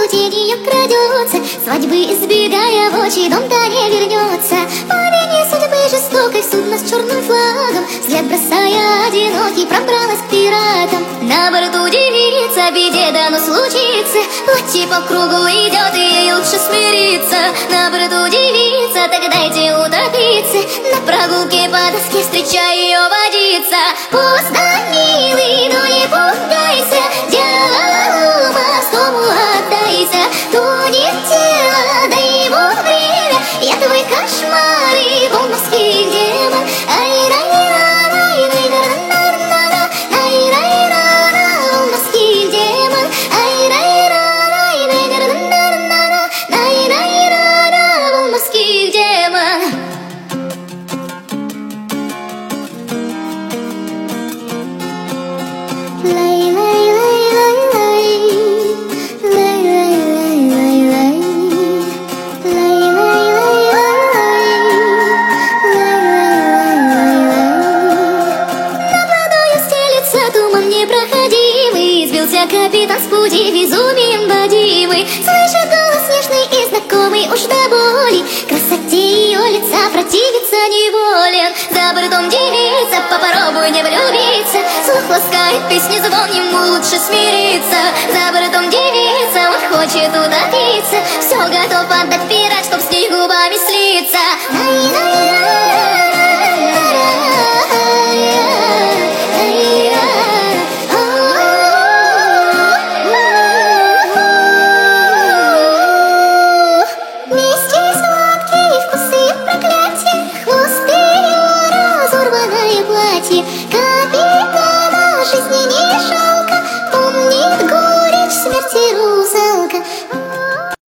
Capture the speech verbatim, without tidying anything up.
минуту тень ее крадется, свадьбы избегая, в очи дом-то не вернется. По вине судьбы жестокой в судно с черным флагом, взгляд бросая одинокий, пробралась к пиратам. На борту девица, беде дано случится, платье по кругу идет, и ей лучше смириться. На борту девица, так дайте утопиться, на прогулке по доске встречай ее водиться. Поздно, милый, но не пугайся, дьяволу морскому отдайся. Тонет тело, да его время, я твой кошмар и вон морских демон. Ай-рай-ра-рай-рай-ра-ра-ра-ра, ай-рай-ра-ра, вон морских демон. Ай-рай-ра-рай-рай-ра-ра-ра-ра, ай-рай-ра-ра, вон морских демон. Туман непроходимый, сбился капитан с пути, безумием водимый. Слышит голос нежный и знакомый уж до боли, красоте ее лица противиться неволен. За бортом девица, попробуй не влюбиться, слух ласкает песни звон, ему лучше смириться. За бортом девица, он хочет утопиться, все готов отдать.